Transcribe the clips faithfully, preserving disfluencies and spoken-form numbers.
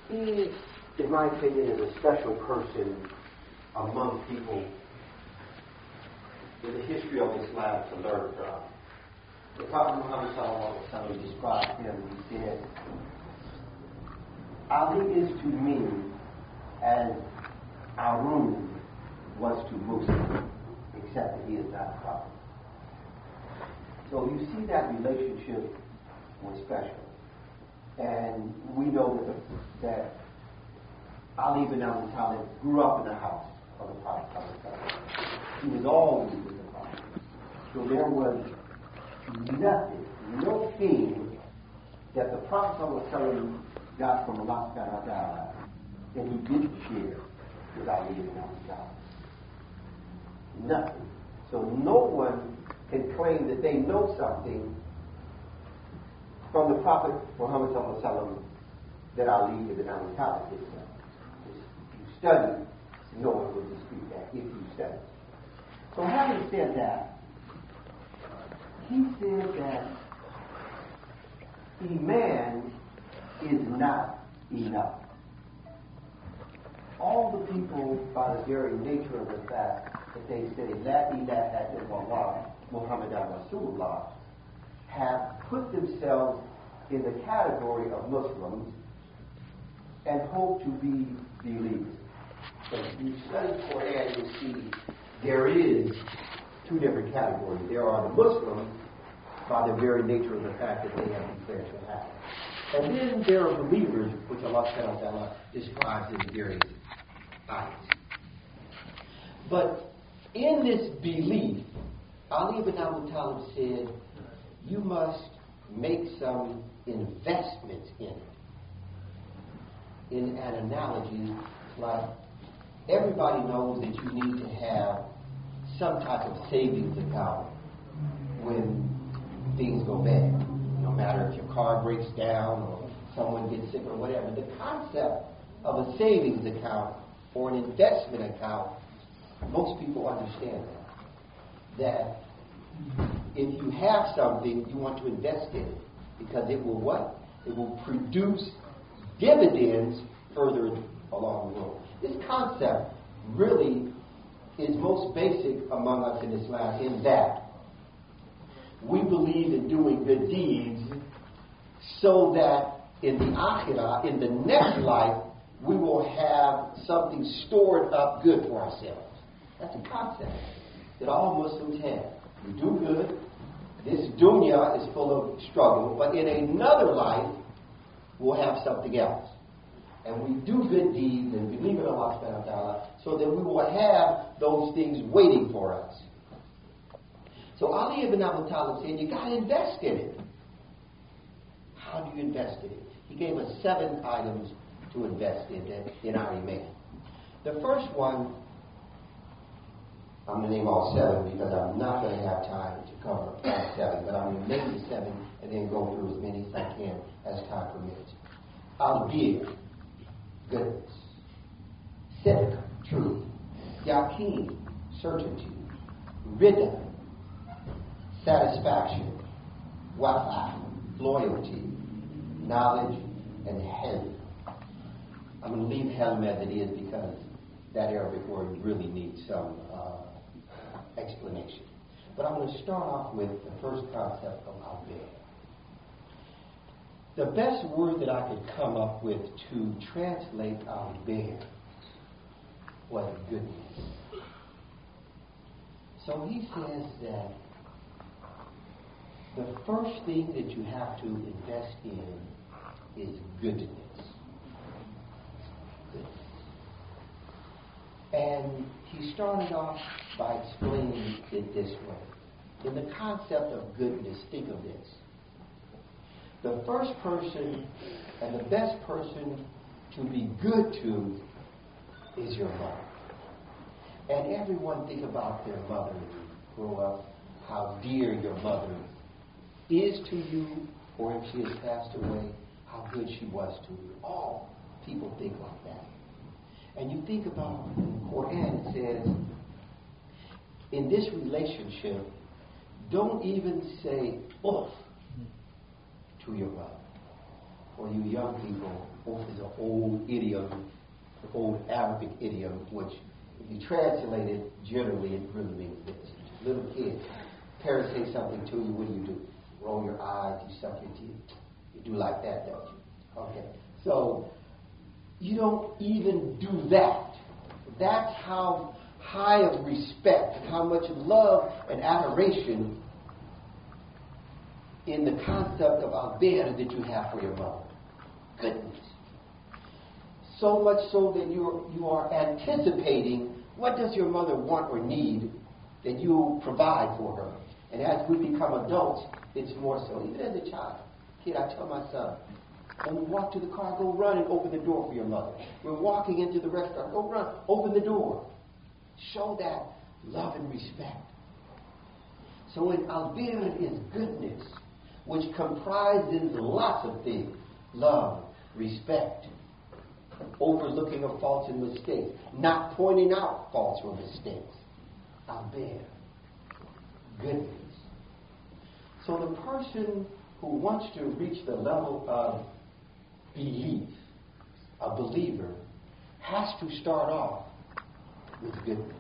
he, in my opinion, is a special person among people in the history of Islam to learn from. The Prophet Muhammad sallallahu alaihi wasallam described him. He said, Ali is to me as Arun was to Musa, except that he is not a prophet. So you see that relationship was special. And we know that, the, that Ali ibn Abi Talib grew up in the house of the Prophet. He was always with the Prophet. So there was nothing, no thing that the Prophet got from Allah subhanahu wa ta'ala that he didn't share with Ali ibn Abi Talib. Nothing. So no one can claim that they know something from the Prophet Muhammad sallallahu alaihi wasallam that Ali ibn Abi Talib did not. If you study, no one will dispute that if you study. So having said that, he said that Iman is not enough. All the people, by the very nature of the fact that they say, La ilaha illallah, Muhammadan Rasulullah, have put themselves in the category of Muslims and hope to be believers. So if you study Quran, you see there is two different categories. There are the Muslims, by the very nature of the fact that they have declared Shahada. And then there are believers, which Allah subhanahu wa ta'ala describes in various ayats. But in this belief, Ali ibn Abi Talib said, you must make some investment in it. In an analogy, like everybody knows that you need to have some type of savings account when things go bad. No matter if your car breaks down or someone gets sick or whatever. The concept of a savings account or an investment account, most people understand that. That if you have something, you want to invest in it because it will what? It will produce dividends further along the road. This concept really is most basic among us in Islam in that we believe in doing good deeds so that in the akhirah, in the next life, we will have something stored up good for ourselves. That's a concept that all Muslims have. You do good. This dunya is full of struggle, but in another life, we'll have something else. And we do good deeds and believe in Allah subhanahu wa ta'ala so that we will have those things waiting for us. So Ali ibn Abi Talib said, you got to invest in it. How do you invest in it? He gave us seven items to invest in in our Iman. The first one, I'm going to name all seven because I'm not going to have time to cover all seven, but I'm going to name the seven and then go through as many as I can as time permits. Al-Bir, goodness. Sidq, truth. Yaqeen, certainty. Rida, satisfaction. Wafa, loyalty. Knowledge, and hilm. I'm going to leave hilm as it is because that Arabic word really needs some uh, explanation. But I'm going to start off with the first concept of al-bir. The best word that I could come up with to translate al-bir was goodness. So he says that the first thing that you have to invest in is goodness. Goodness. And he started off by explaining it this way. In the concept of goodness, think of this. The first person and the best person to be good to is your mother. And everyone think about their mother when you grow up, how dear your mother is to you, or if she has passed away, how good she was to you. All people think like that. And you think about in the Quran, it says, in this relationship, don't even say oof to your mother. for you young people, is an old idiom, an old Arabic idiom, which if you translate it, generally it really means this. Little kids, parents say something to you, what do you do? You roll your eyes, you suck your teeth. You do like that, don't you? Okay. So, you don't even do that. That's how high of respect and how much love and adoration in the concept of albir that you have for your mother. Goodness. So much so that you're, you are anticipating what does your mother want or need that you provide for her. And as we become adults, it's more so. Even as a child, kid, I tell my son, when we walk to the car, go run and open the door for your mother. We're walking into the restaurant, go run, open the door. Show that love and respect. So in albir is goodness, which comprises lots of things. Love, respect, overlooking of faults and mistakes, not pointing out faults or mistakes. Albir, goodness. So the person who wants to reach the level of belief, a believer, has to start off with goodness.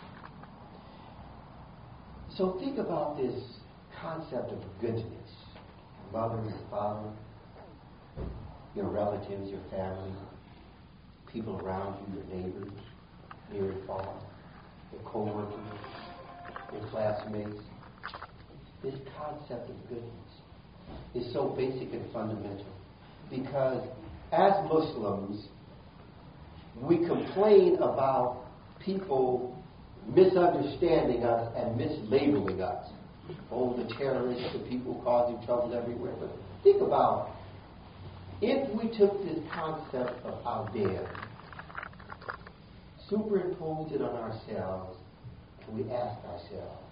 So think about this concept of goodness. Your mother, your father, your relatives, your family, people around you, your neighbors, near and far, your co-workers, your classmates. This concept of goodness is so basic and fundamental because as Muslims, we complain about people misunderstanding us and mislabeling us. Oh, the terrorists, the people causing trouble everywhere. But think about if we took this concept of albir, superimposed it on ourselves, and we asked ourselves,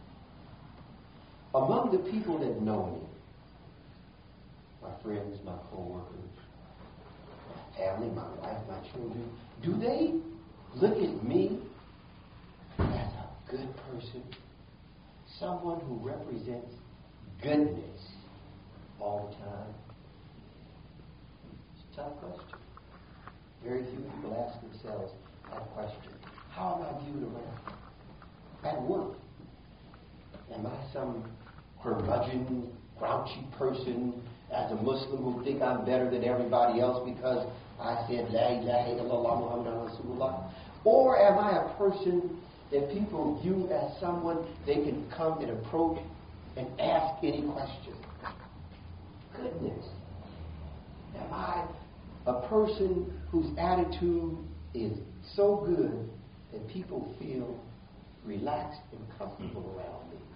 among the people that know me, my friends, my co-workers, my family, my wife, my children, do they look at me as a good person? Someone who represents goodness all the time? It's a tough question. Very few people ask themselves that question. How am I viewed around? At work, am I some curmudgeon, grouchy person as a Muslim who think I'm better than everybody else because I said La ilaha illallah Muhammadan Rasulullah? Or am I a person that people view as someone they can come and approach and ask any question? Goodness. Am I a person whose attitude is so good that people feel relaxed and comfortable around me?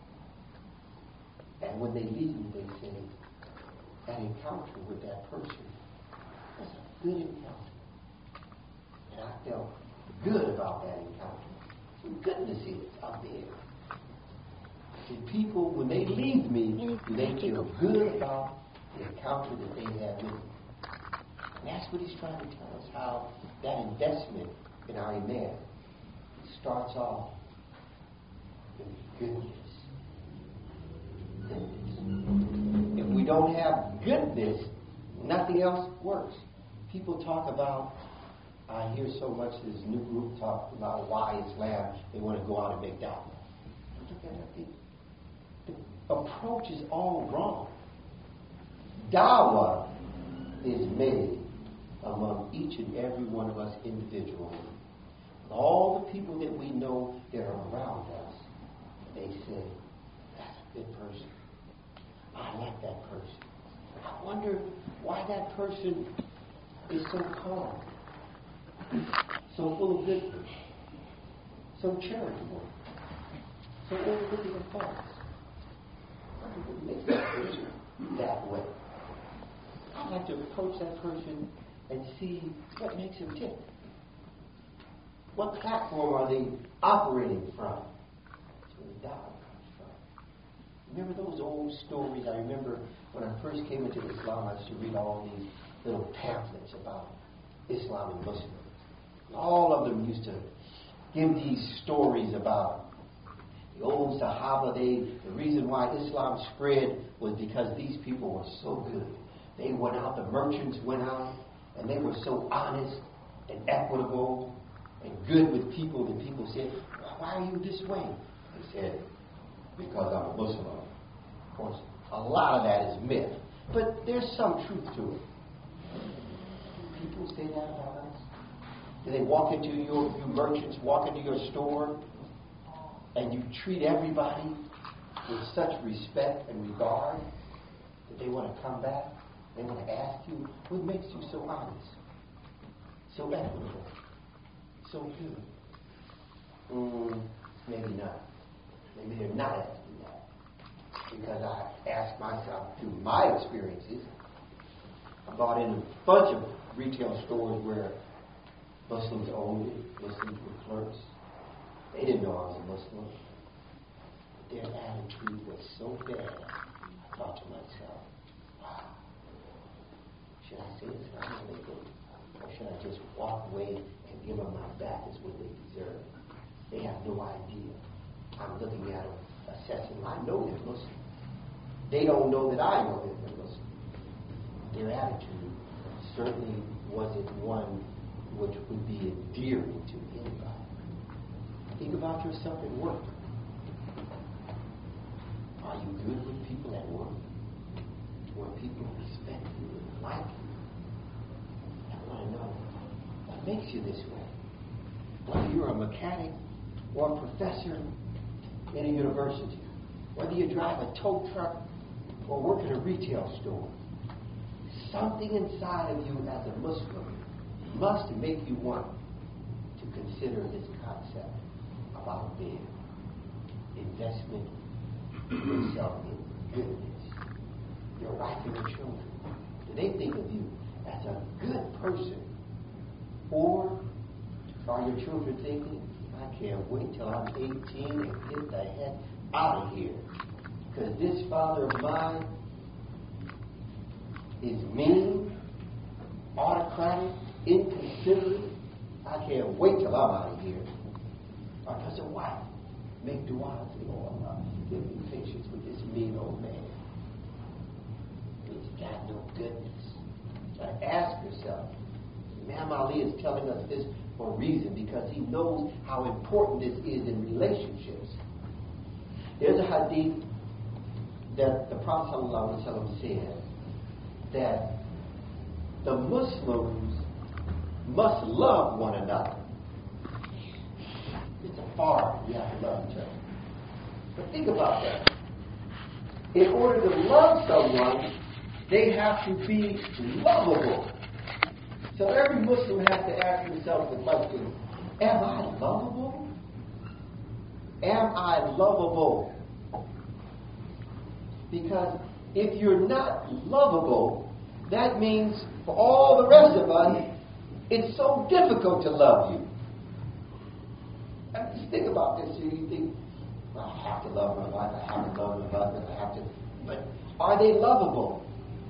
And when they leave me, they say, that encounter with that person was a good encounter. And I felt good about that encounter. So goodness is out there. And people, when they leave me, they feel good about the encounter that they had with me. And that's what he's trying to tell us, how that investment in our iman starts off with goodness. Goodness. If we don't have goodness, nothing else works. People talk about, I hear so much this new group talk about why Islam, they want to go out and make da'wah. Look at that thing. The approach is all wrong. Da'wah is made among each and every one of us individually. All the people that we know that are around us, they say, that's a good person. I like that person. I wonder why that person is so calm, so full of goodness, so charitable, so overlooking of faults. I wonder what makes that person that way. I'd like to approach that person and see what makes him tick. What platform are they operating from? That's where the da'wah comes from. Remember those old stories? I remember when I first came into Islam, I used to read all these little pamphlets about Islam and Muslims. And all of them used to give these stories about the old Sahaba. They, the reason why Islam spread was because these people were so good. They went out, the merchants went out, and they were so honest and equitable and good with people that people said, why are you this way? They said, because I'm a Muslim. Of course, a lot of that is myth, but there's some truth to it. People say that about us? Do they walk into your, you merchants, walk into your store, and you treat everybody with such respect and regard that they want to come back? They want to ask you, what makes you so honest, so equitable, so good? Mm, maybe not. Maybe they're not asking that. Because I ask myself through my experiences. I bought in a bunch of retail stores where Muslims owned it, Muslims were clerks. They didn't know I was a Muslim. But their attitude was so bad, I thought to myself, wow, should I say Assalamu alaikum? Or should I just walk away and give them my back as what they deserve? They have no idea. I'm looking at them, assessing. I know they're Muslim. They don't know that I know that they're Muslim. Their attitude certainly wasn't one which would be endearing to anybody. Think about yourself at work. Are you good with people at work? Where people respect you and like you? I want to know what makes you this way. Whether you're a mechanic or a professor in a university, whether you drive a tow truck or work in a retail store, something inside of you as a Muslim must make you want to consider this concept about being investment in yourself in goodness. Your wife and your children, do they think of you as a good person? Or are your children thinking, I can't wait till I'm eighteen and get the heck out of here, because this father of mine is mean, autocratic, inconsiderate. I can't wait till I'm out of here. Or does a wife make dua and say, oh Allah, give me patience with this mean old man? He's got no goodness. Now ask yourself. Imam Ali is telling us this for a reason, because he knows how important this is in relationships. There's a hadith that the Prophet ﷺ said that the Muslims must love one another. It's a farm. You have to love each other. But think about that. In order to love someone, they have to be lovable. So every Muslim has to ask himself the question, am I lovable? Am I lovable? Because if you're not lovable, that means for all the rest of us, it's so difficult to love you. And just think about this. You think, well, I have to love my wife, I have to love my husband, I have to. But are they lovable?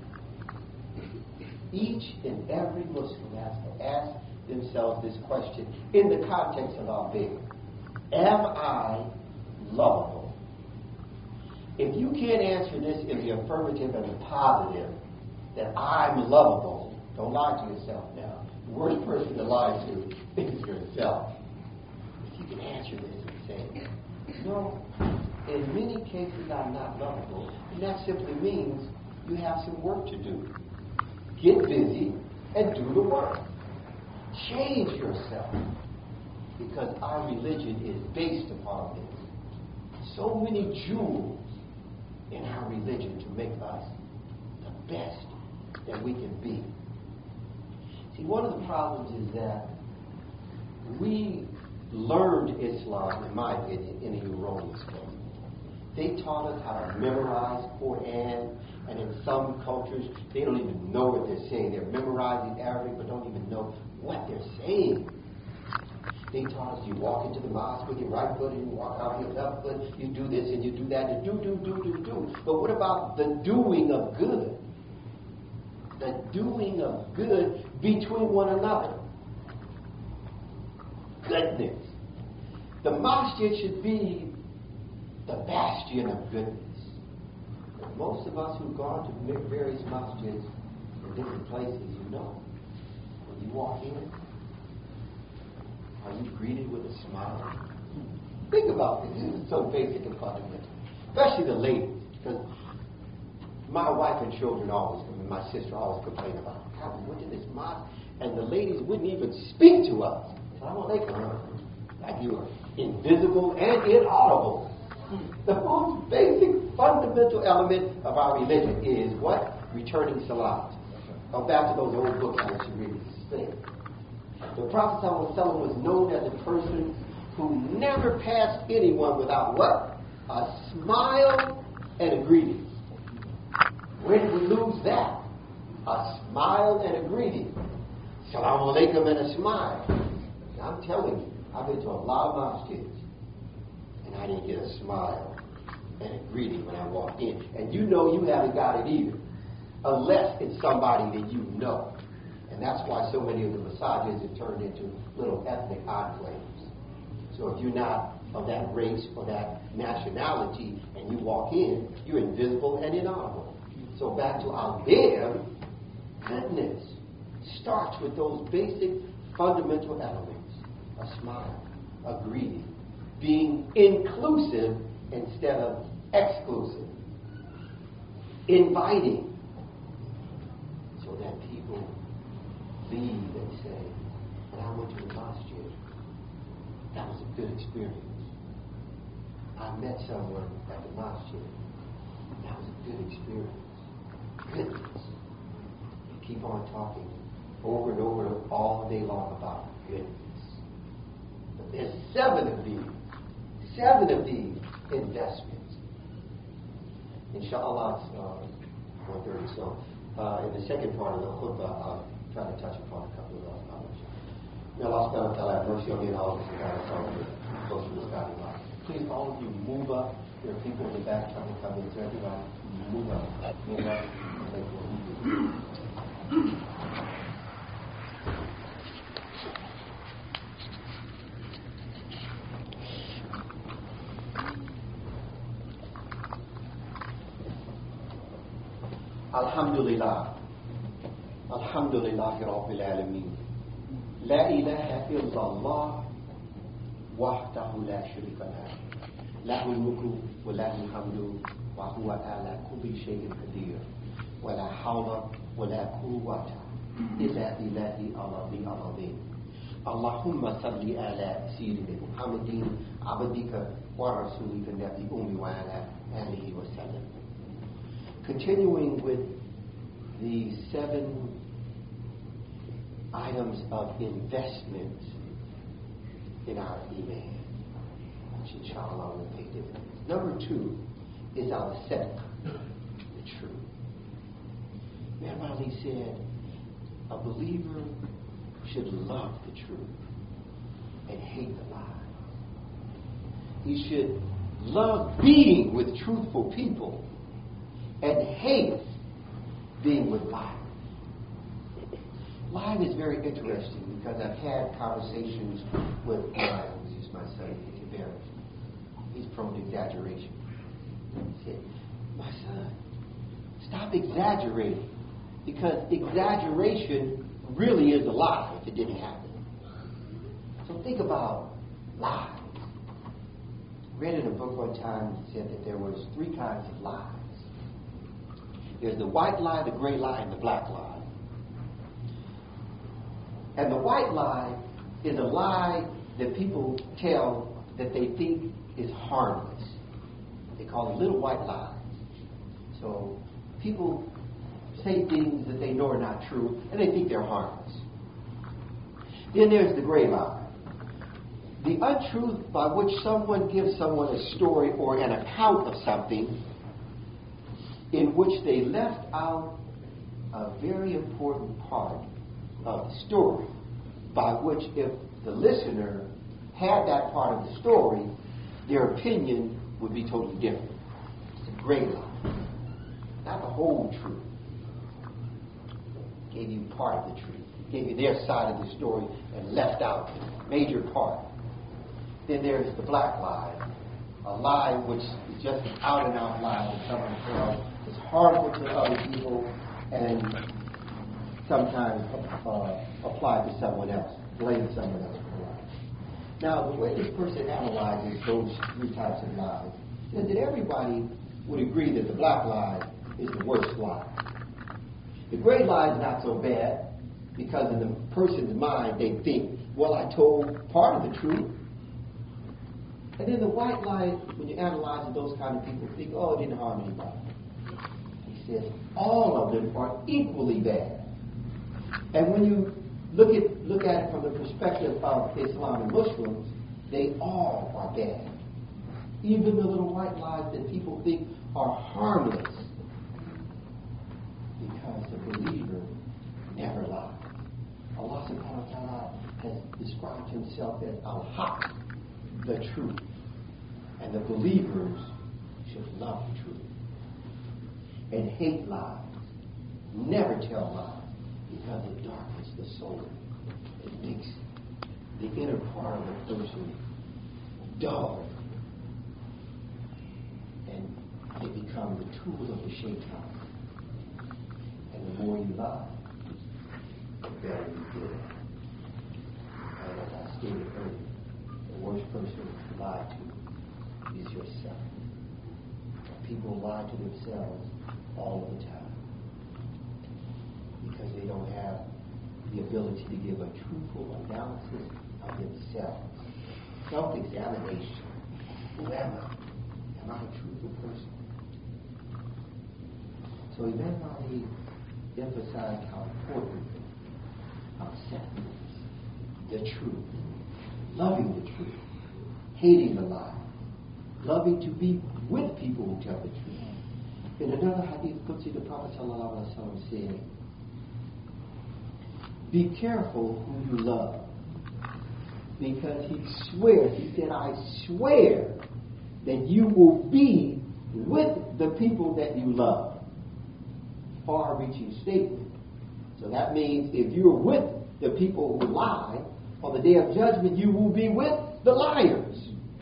Each and every Muslim has to ask themselves this question in the context of our being. Am I lovable? If you can't answer this in the affirmative and the positive, that I'm lovable, don't lie to yourself now. The worst person to lie to is yourself. If you can answer this and say, no, in many cases I'm not lovable, and that simply means you have some work to do. Get busy and do the work. Change yourself, because our religion is based upon this. So many jewels in our religion to make us the best that we can be. See, one of the problems is that we learned Islam, in my opinion, in a erroneous way. They taught us how to memorize Quran, and in some cultures, they don't even know what they're saying. They're memorizing Arabic, but don't even know what they're saying. They taught us you walk into the mosque with your right foot and you walk out with your left foot. You do this and you do that and do, do, do, do, do. But what about the doing of good? The doing of good between one another. Goodness. The masjid should be the bastion of goodness. But most of us who've gone to various masjids different places, you know. When you walk in, are you greeted with a smile? Think about this. This is so basic and fundamental. Especially the ladies. Because my wife and children always, I mean, my sister always complain about, God, we went to this mosque, and the ladies wouldn't even speak to us. So I want they come like you are invisible and inaudible. The most basic, fundamental element of our religion is what? Returning salat. Go back to those old books that you read. Sing. The Prophet ﷺ was known as a person who never passed anyone without what? A smile and a greeting. Where did we lose that? A smile and a greeting. Salaam alaikum and a smile. Now, I'm telling you, I've been to a lot of mosques, and I didn't get a smile and a greeting when I walked in. And you know you haven't got it either, unless it's somebody that you know. And that's why so many of the massages have turned into little ethnic enclaves. So if you're not of that race or that nationality and you walk in, you're invisible and inaudible. So back to our damn goodness. Starts with those basic fundamental elements. A smile, a greeting, being inclusive instead of exclusive. Inviting, so that people leave and say, when I went to the masjid, that was a good experience. I met someone at the masjid, that was a good experience. Goodness. You keep on talking over and over all day long about goodness. But there's seven of these, seven of these investments. Inshallah, it's uh, one thirty. So, uh, in the second part of the khutbah, I'll try to touch upon a couple of those knowledge. May Allah subhanahu wa ta'ala have mercy on me and all of us and guide us all close to this guiding life. Please, all of you, move up. There are people in the back trying to come in. So everybody, move up. Move up. Thank you. Alhamdulillah. Alhamdulillah Rabbil Alameen. La ilaha illallah wahdahu la sharika lah. Lahu al-mulku wa lahu al-hamdu wa huwa ala kulli shay'in qadir. Wa la hawla wa la quwwata illa billahi al-ali al-azim. Allahumma salli ala sayyidina Muhammadin abdika wa rasulika nabi ummi wa ala alihi wa sallam. Continuing with the seven items of investment in our iman, which inshallah will pay dividends. Number two is our sadq, the truth. Imam Ali said, a believer should love the truth and hate the lie. He should love being with truthful people and hate being with liars. Lying is very interesting because I've had conversations with my, who's my son, Barry. He's prone to exaggeration. He said, my son, stop exaggerating, because exaggeration really is a lie if it didn't happen. So think about lies. I read in a book one time that said that there was three kinds of lies. There's the white lie, the gray lie, and the black lie. And the white lie is a lie that people tell that they think is harmless. They call it little white lies. So people say things that they know are not true, and they think they're harmless. Then there's the gray lie. The untruth by which someone gives someone a story or an account of something in which they left out a very important part of the story, by which if the listener had that part of the story, their opinion would be totally different. It's a gray lie, not the whole truth. Gave you part of the truth, gave you their side of the story, and left out the major part. Then there's the black lie, a lie which is just an out and out lie that someone tells is harmful to other people and sometimes uh, apply to someone else, blame someone else for lies. Now, the way this person analyzes those three types of lies is that everybody would agree that the black lie is the worst lie. The gray lie is not so bad because in the person's mind they think, well, I told part of the truth. And then the white lie, when you analyze it, those kind of people think, oh, it didn't harm anybody. He says all of them are equally bad. And when you look at look at it from the perspective of Islam and Muslims, they all are bad. Even the little white lies that people think are harmless. Because the believer never lies. Allah subhanahu wa ta'ala has described himself as al-haq, the truth. And the believers should love the truth and hate lies. Never tell lies because it darkens the soul. It makes the inner part of the person dull. And they become the tool of the shaitan. And the more you lie, the better you get. And as I stated earlier, the worst person to lie to is yourself. People lie to themselves all the time because they don't have the ability to give a truthful analysis of themselves. Self-examination. Who am I? Am I a truthful person? So Imam Ali emphasized how important acceptance, the truth, loving the truth, hating the lie, loving to be with people who tell the truth. In another hadith, Qudsi, the Prophet ﷺ said, be careful who you love. Because he swears, he said, I swear that you will be with the people that you love. Far-reaching statement. So that means if you're with the people who lie, on the day of judgment, you will be with the liars.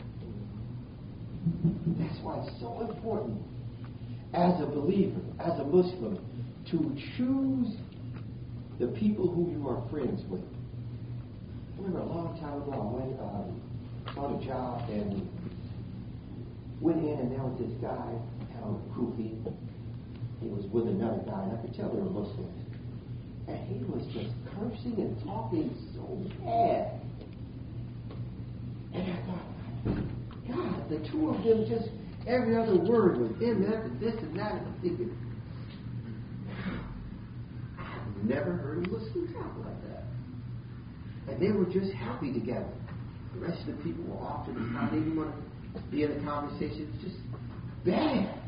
That's why it's so important as a believer, as a Muslim, to choose the people who you are friends with. I remember a long time ago, I went um, on a job and went in, and there was this guy, had on a kufi. He was with another guy, and I could tell they were Muslims. And he was just cursing and talking so bad. And I thought, God, the two of them just, every other word was in that and this and that. And I'm thinking, I've never heard a Muslim talk like that. And they were just happy together. The rest of the people were off to the side. They didn't want to be in the conversation. It's just bad.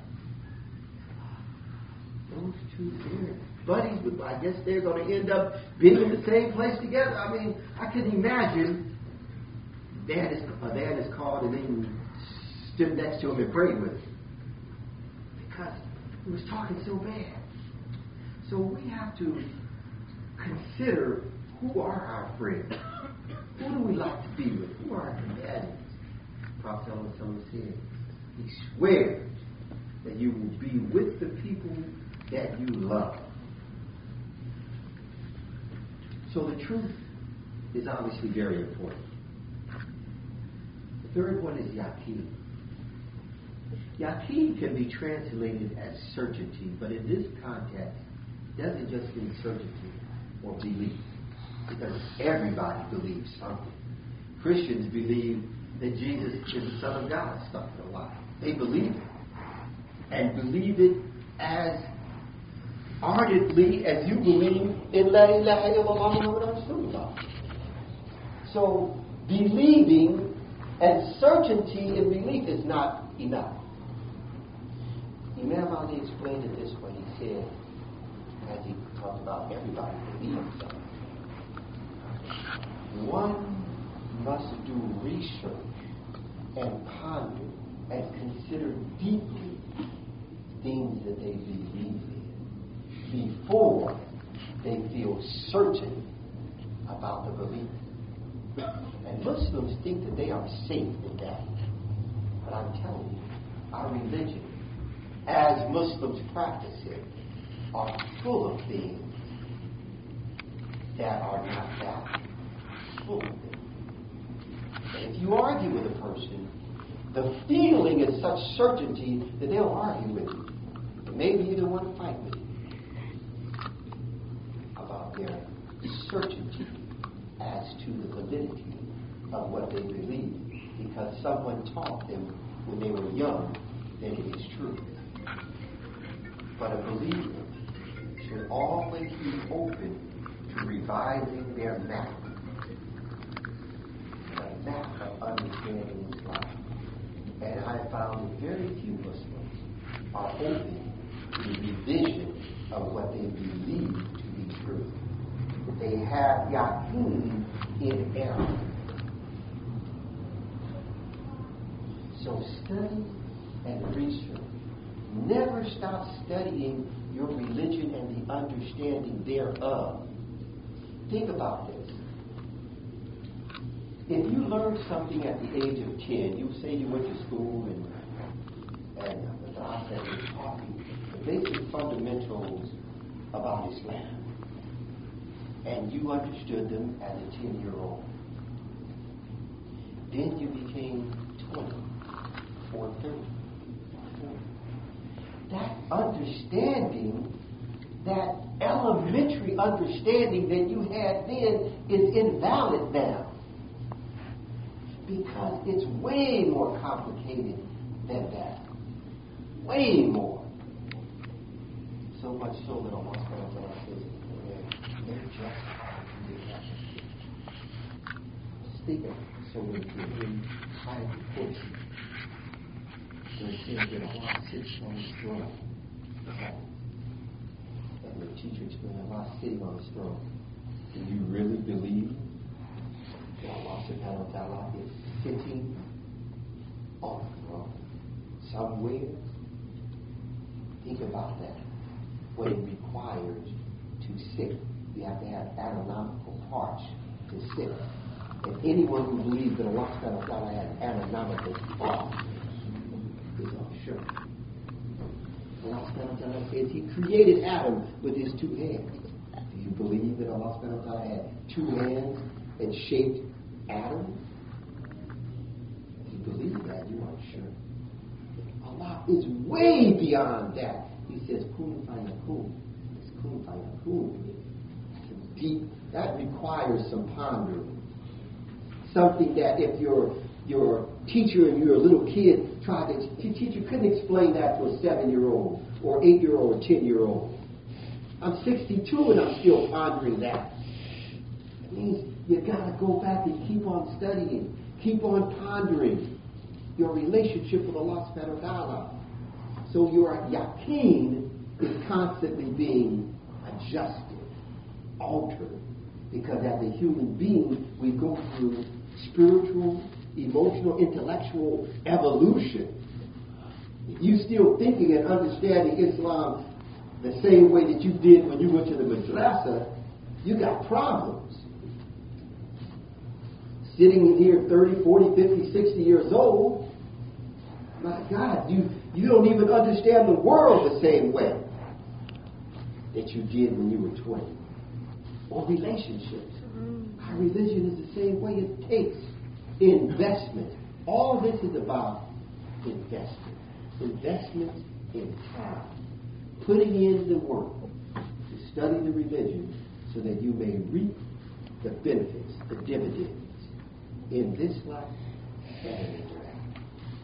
Those two there, buddies, but I guess they're going to end up being in the same place together. I mean, I can imagine Dad is, uh, Dad is called and then stood next to him and prayed with him because he was talking so bad. So we have to consider who are our friends. Who do we like to be with? Who are our companions? Prophet said, he swears that you will be with the people that you love. So the truth is obviously very important. The third one is yaqeen. Yaqeen can be translated as certainty, but in this context, it doesn't just mean certainty or belief, because everybody believes something. Christians believe that Jesus is the Son of God. It's not a lie. They believe it, and believe it as ardently as you believe in La ilaha illallah Muhammadur Rasulullah. So believing and certainty in belief is not enough. Imam Ali explained it this way. He said, as he talked about everybody believing something, one must do research and ponder and consider deeply things that they believe in before they feel certain about the belief. And Muslims think that they are safe in that. But I'm telling you, our religion, as Muslims practice it, are full of things that are not that full of it. And if you argue with a person, the feeling is such certainty that they'll argue with you. And maybe even want to fight with you about their certainty as to the validity of what they believe, because someone taught them when they were young that it is true. But a believer should always be open to revising their map, the map of understanding this life. And I found that very few Muslims are open to the revision of what they believe to be true. They have yaqeen in error. So study and research. Never stop studying your religion and the understanding thereof. Think about this. If you learn something at the age of ten, you say you went to school and and the doctor was taught you the basic fundamentals about Islam, and you understood them as a ten-year-old. Then you became twenty or thirty. That understanding, that elementary understanding that you had then is invalid now. Because it's way more complicated than that. Way more. So much so that Allah subhanahu wa ta'ala says, they're just how to do that. Speaking so many people, high proportion. They said that Allah sits on his throne. And the teacher explained Allah sitting on his throne. Do you really believe that Allah subhanahu wa ta'ala is sitting on the throne somewhere? Think about that. What it requires to sit. You have to have anatomical parts to sit. And anyone who believes that Allah subhanahu wa ta'ala has anatomical parts is unsure. Allah subhanahu wa ta'ala says he created Adam with his two hands. Do you believe that Allah subhanahu wa ta'ala had two hands and shaped Adam? If you believe that, you aren't sure. Allah is way beyond that. He says, kun fayakun. It's kun fayakun. That's deep. That requires some pondering. Something that if your your teacher and you're a little kid tried to teach, you couldn't explain that to a seven-year-old or eight-year-old or ten-year-old. I'm sixty-two and I'm still pondering that. It means you got to go back and keep on studying, keep on pondering your relationship with Allah subhanahu wa ta'ala. So your yaqeen is constantly being adjusted, altered, because as a human being, we go through spiritual, emotional, intellectual evolution. If you're still thinking and understanding Islam the same way that you did when you went to the madrasa, you got problems. Sitting in here thirty, forty, fifty, sixty years old, my God, you, you don't even understand the world the same way that you did when you were twenty. Or relationships. Our religion is the same way. It takes investment. All this is about investment. Investment in time. Putting in the work to study the religion so that you may reap the benefits, the dividends in this life and in the next.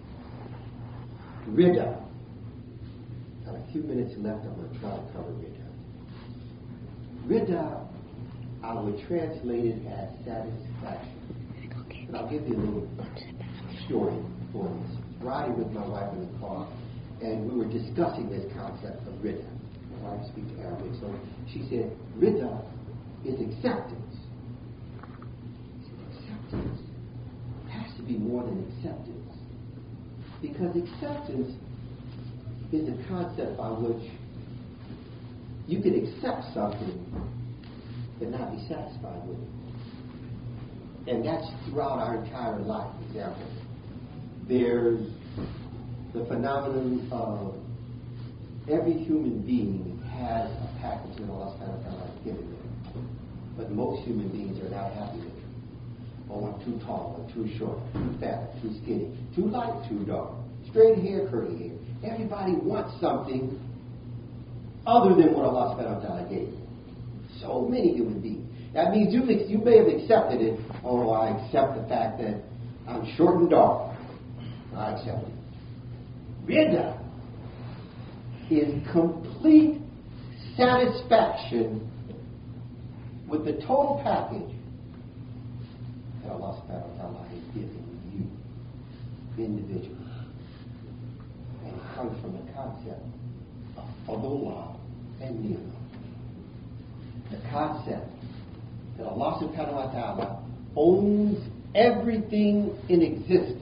Rida. Got a few minutes left. I'm going to try to cover Rida. Rida, I would translate it as satisfaction. And I'll give you a little story for this. Riding with my wife in the car, and we were discussing this concept of Rida. My wife speaks Arabic, so she said, Rida is acceptance. Acceptance has to be more than acceptance. Because acceptance is a concept by which you can accept something but not be satisfied with it. And that's throughout our entire life. For example, there's the phenomenon of every human being has a package that Allah subhanahu wa ta'ala has given them. But most human beings are not happy with it. Oh, I'm too tall, I'm too short, too fat, too skinny, too light, too dark, straight hair, curly hair. Everybody wants something other than what Allah subhanahu wa ta'ala gave. So many human beings. That means you, you may have accepted it. Oh, I accept the fact that I'm short and dark. I accept it. Rida is complete satisfaction with the total package that Allah subhanahu wa ta'ala has given you individually. And it comes from the concept of Allah and Ni'mah. The concept that Allah subhanahu wa ta'ala owns everything in existence.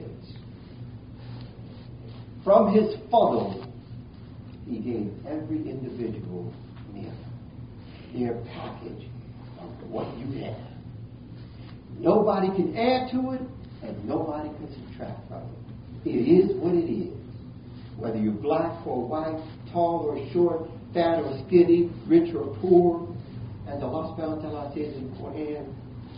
From His fadl, He gave every individual Ni'mah, their package of what you have. Nobody can add to it, and nobody can subtract from it. It is what it is. Whether you're black or white, tall or short, fat or skinny, rich or poor, as Allah subhanahu wa ta'ala says in the Quran,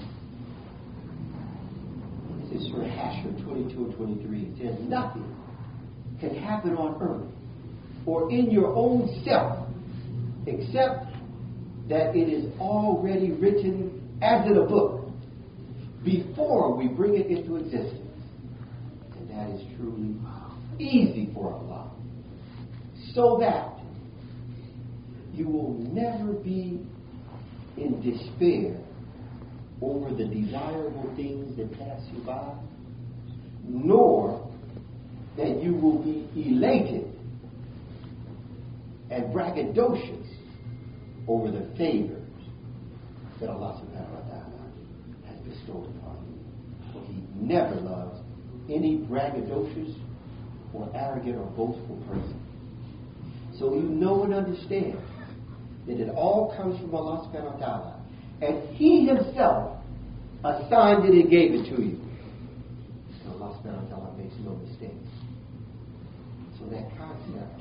this is Surah Hashr twenty-two and twenty-three. It says, nothing can happen on earth or in your own self except that it is already written as in a book before we bring it into existence. And that is truly easy for Allah. So that you will never be in despair over the desirable things that pass you by, nor that you will be elated and braggadocious over the favors that Allah subhanahu wa ta'ala has bestowed upon you. For He never loves any braggadocious or arrogant or boastful person. So you know and understand that it all comes from Allah subhanahu wa ta'ala. And He Himself assigned it and gave it to you. So Allah subhanahu wa ta'ala makes no mistakes. So that concept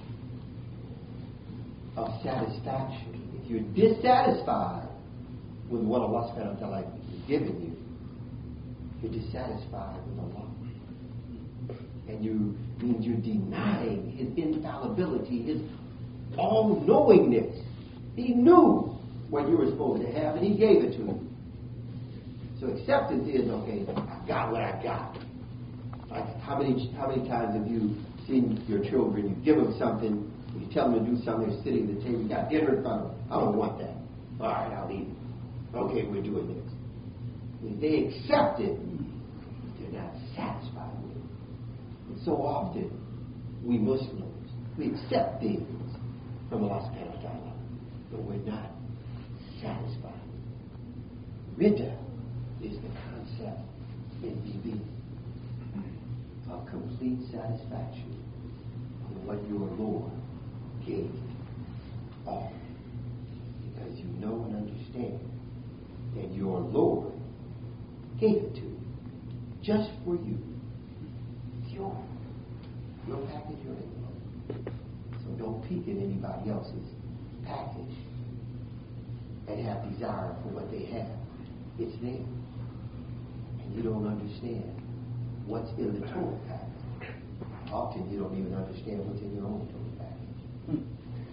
of satisfaction, if you're dissatisfied with what Allah subhanahu wa ta'ala has given you, you're dissatisfied with Allah. And you means you're denying His infallibility, His all-knowingness. He knew what you were supposed to have, and He gave it to you. So acceptance is, okay, I got what I got. Like how many how many times have you seen your children, you give them something, you tell them to do something, they're sitting at the table, you got dinner in front of them. I don't want that. All right, I'll eat it. Okay, we're doing this. When they accept it, they're not satisfied with it. And so often, we Muslims, we accept things from Allah subhanahu wa ta'ala, but we're not satisfied. Rida is the concept in B B of complete satisfaction in what your Lord gave all. Because you know and understand that your Lord gave it to you just for you. It's yours. Your package, your income. So don't peek at anybody else's package and have desire for what they have. It's there. And you don't understand what's in the total package. Often you don't even understand what's in your own total package.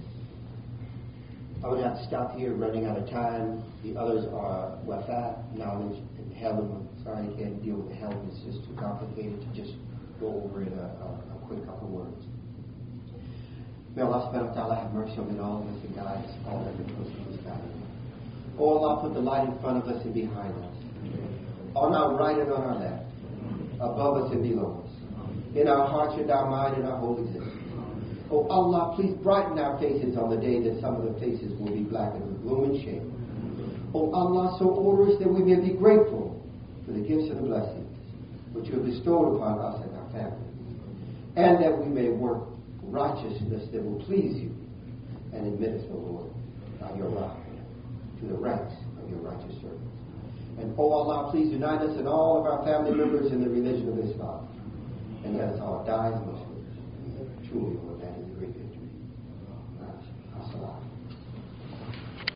I would have to stop here, running out of time. The others are wafa, knowledge, and heaven. I'm sorry I can't deal with the heaven. It's just too complicated to just go over it a, a, a quick couple words. May Allah subhanahu wa ta'ala have mercy on all of us and guide us all every person who is guided. Oh Allah, put the light in front of us and behind us, on our right and on our left, above us and below us, in our hearts and our mind and our whole existence. Oh Allah, please brighten our faces on the day that some of the faces will be blackened with gloom and shame. Oh Allah, so order us that we may be grateful for the gifts and the blessings which you have bestowed upon us and our family, and that we may work righteousness that will please you and admit us, O Lord, by your right to the ranks of your righteous servants. And oh Allah, please unite us and all of our family members in the religion of Islam, and let us all die as Muslims, truly.